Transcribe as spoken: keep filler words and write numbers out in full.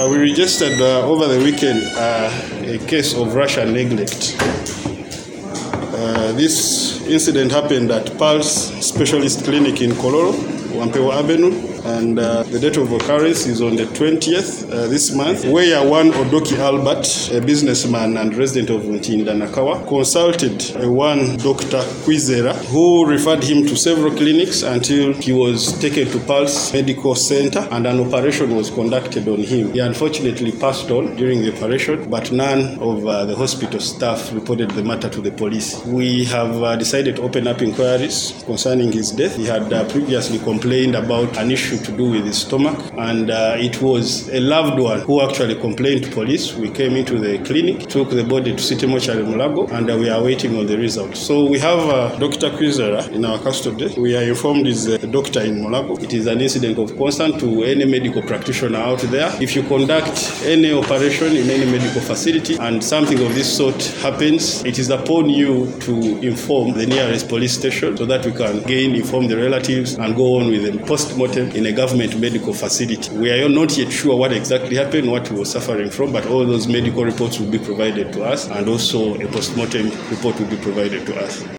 Uh, we registered uh, over the weekend uh, a case of Russian neglect. Uh, this incident happened at Pulse Specialist Clinic in Kololo, Wampewa Avenue, and uh, the date of occurrence is on the twentieth uh, this month, where one Odoki Albert, a businessman and resident of Ntindanakawa, consulted a one Doctor Kwizera, who referred him to several clinics until he was taken to Pulse Medical Center and an operation was conducted on him. He unfortunately passed on during the operation, but none of uh, the hospital staff reported the matter to the police. We have uh, decided to open up inquiries concerning his death. He had uh, previously complained about an issue to do with his stomach, and uh, it was a loved one who actually complained to police. We came into the clinic, took the body to City Mortuary Mulago, and uh, we are waiting on the results. So we have uh, Doctor Kwizera in our custody. We are informed is a doctor in Mulago. It is an incident of concern to any medical practitioner out there. If you conduct any operation in any medical facility and something of this sort happens, it is upon you to inform the nearest police station so that we can again inform the relatives and go on with the post-mortem in a government medical facility. We are not yet sure what exactly happened, what he was suffering from, but all those medical reports will be provided to us, and also a post-mortem report will be provided to us.